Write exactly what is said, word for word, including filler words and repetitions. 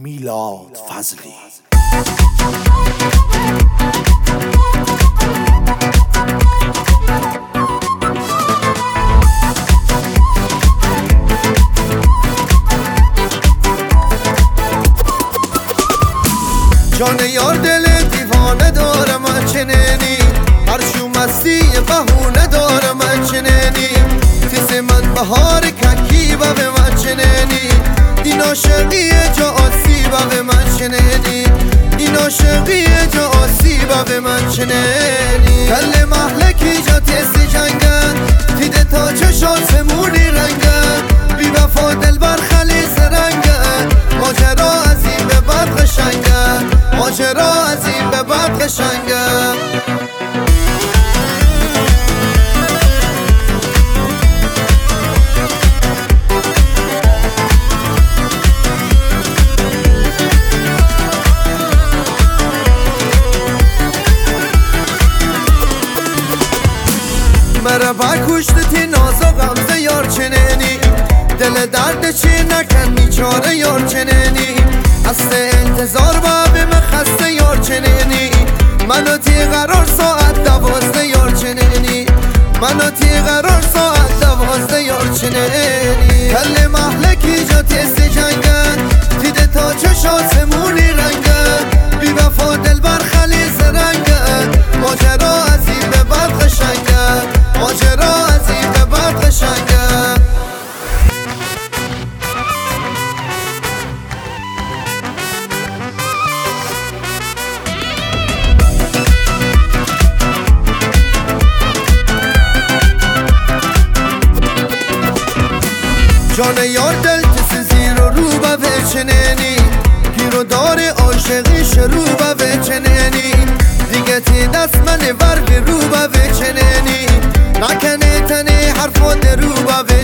میلاد فضلی. جان یار دل دیوانه داره من چنینی، هر شو مستی بهونه داره من چنینی، تیز من بهار ککیبه به من چنینی، این عاشقیه جا آسیبه به من چنینی، این عاشقیه جا آسیبه به من چنینی. کل محلکی جا تیستی جنگن، دیده تا چشات مونی رنگن، بی وفا دل بر خلیز رنگن، ماجرا از این به بعد قشنگن، ماجرا از این به بعد قشنگن. مرا با کشتی ناز و غمزه یار چنینی، دل درد چی نکن بیچاره یار چنینی، هست انتظار با به من خسته یار چنینی، منو تی قرار ساعت دوازده یار چنینی، منو تی قرار ساعت دوازده یار چنینی. کل محلکی جا تیستی جنگن، دیده تا چشات مونی رنگن، بی وفا دل بر خلیز رنگن، ماجرا از این به بعد قشنگن، ماجرا از این به بعد قشنگن. جان یار دل کسی زیر و رو به چنینی، گیرو داره عاشقی شروع به چنینی، دیگه تی دست من ور رو به چنینی، نکنه تنه حرفات رو به